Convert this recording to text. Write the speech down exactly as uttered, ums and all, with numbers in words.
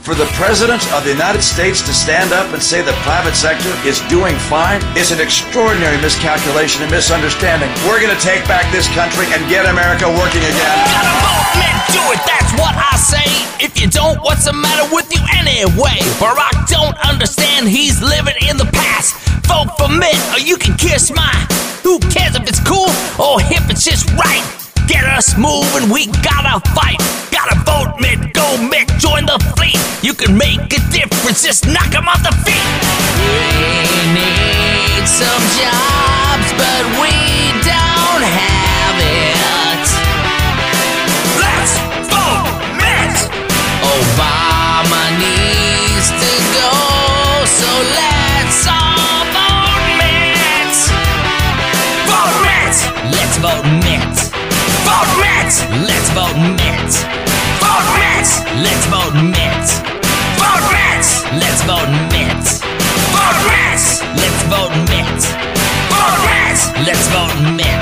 For the President of the United States to stand up and say the private sector is doing fine is an extraordinary miscalculation and misunderstanding. We're going to take back this country and get America working again. Gotta vote, man, do it, that's what I say. If you don't, what's the matter with you anyway? Barack don't understand, he's living in the past. Vote for Mitt or you can kiss my. Who cares if it's cool or if it's just right? Get us moving, we gotta fight. Gotta vote, Mitt, go Mitt, join the fleet. You can make a difference, just knock him off the feet. We need some jobs, but we don't have it. Let's vote Mitt. Obama needs to go, so let's all vote Mitt. Vote Mitt. Let's vote Mitt. Vote Mitt! Let's vote Mitt! Vote Mitt! Let's vote Mitt! Vote Mitt! Let's vote Mitt! Vote Mitt! Let's vote Mitt! Vote Mitt! Let's vote Mitt!